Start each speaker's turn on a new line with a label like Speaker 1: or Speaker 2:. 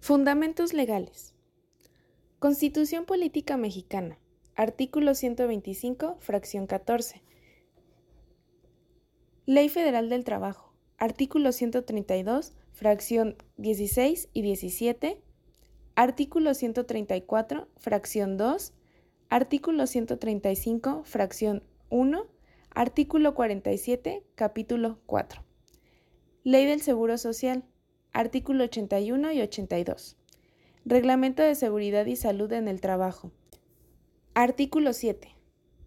Speaker 1: Fundamentos legales. Constitución Política Mexicana. Artículo 125, fracción 14. Ley Federal del Trabajo. Artículo 132, fracción 16 y 17. Artículo 134, fracción 2. Artículo 135, fracción 1. Artículo 47, capítulo 4. Ley del Seguro Social. Artículo 81 y 82. Reglamento de Seguridad y Salud en el Trabajo. Artículo 7.